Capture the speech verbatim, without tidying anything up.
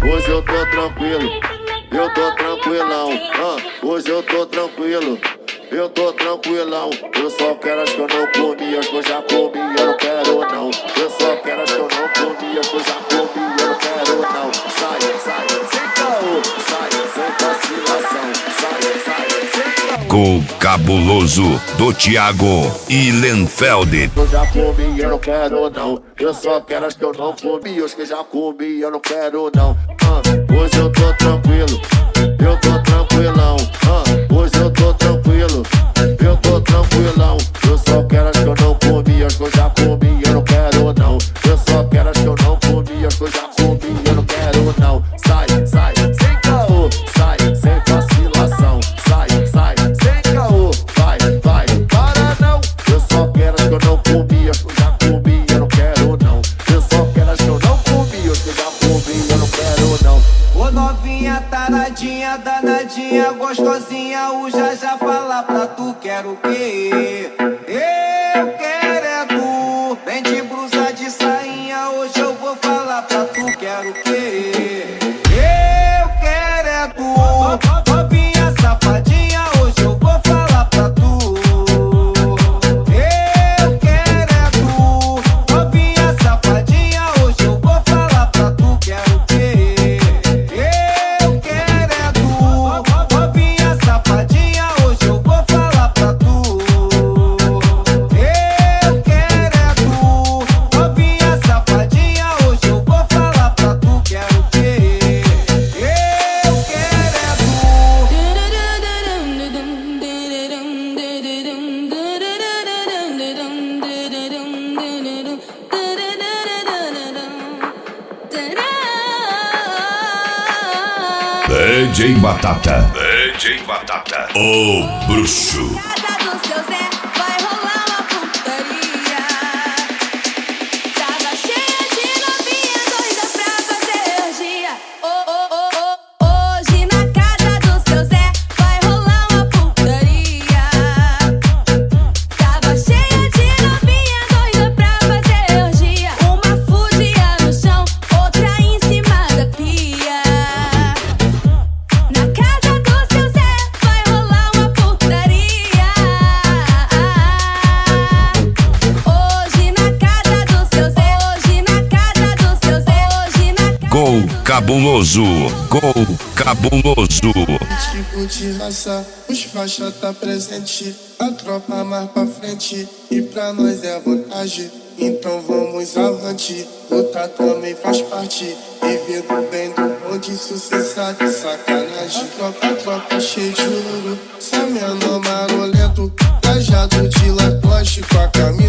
hoje eu tô tranquilo, eu tô tranquilão. Ah, hoje eu tô tranquilo, eu tô tranquilão. Eu só quero as que eu não comi, as que eu já comi, eu não quero não. Eu só quero as que eu não comi, as que eu já comi, eu não quero não. Sai, sai, sem caô, sai, sem vacilação. Sai, sai, sem caô. Com o cabuloso do Thiago e Lenfeld. Eu já comi, eu não quero não. Eu só quero as que eu não comi, as que eu já comi, eu não quero não. Ah, hoje eu tô tranquilo, eu tô tranquilão. Ah, hoje eu tô tranquilo, eu tô tranquilão. Eu só quero as que eu não comi, as que eu já comi, eu não quero não. Eu só quero as que eu não comi, as que eu já comi, eu não quero não. Sai, sai, sem caô, sai, sem vacilação. Sai, sai, sem caô, vai, vai, para não. Eu só quero as que eu não comi, as que eu já comi, eu não quero não. Eu só quero as que eu não comi, as que eu já comi, eu não quero não. Ô novinha, taradinha, danadinha, gostosinha, o já já fala pra tu, quero o quê? Eu quero é tu, vem de blusa de sainha, hoje eu vou falar pra tu, quero o quê? Eu quero é tu, novinha safadinha, hoje eu vou falar pra tu. Eu quero é tu, novinha safadinha, hoje eu vou falar pra tu, quero o quê? Eu quero é tu, novinha safadinha, hoje eu vou falar pra tu. Eu quero é tu, novinha safadinha, hoje eu vou falar pra tu, quero o quê? Eu quero é D J Batata. D J Batata. O bruxo. Casa do seu Zé vai rolar uma putaria. Tava cheia de novinha doida pra fazer orgia. Oh, oh, oh, oh. Hoje na casa do seu Zé vai rolar uma putaria. Tava cheia de novinha doida pra fazer orgia. Uma fugia no chão, outra em cima da pia. Na casa do seu Zé vai rolar uma putaria. Hoje na casa do seu Zé, hoje na casa do seu Zé, hoje na Gol cabuloso. Gol cabuloso. Tipo de raça, os faixa tá presente, a tropa mais pra frente, e pra nós é vantagem, então vamos avante, lutar também faz parte, vivendo bem do bonde, sucesso de sacanagem, a tropa, a tropa cheia de ouro, Samiano marolento, trajado de lacoste com a camisa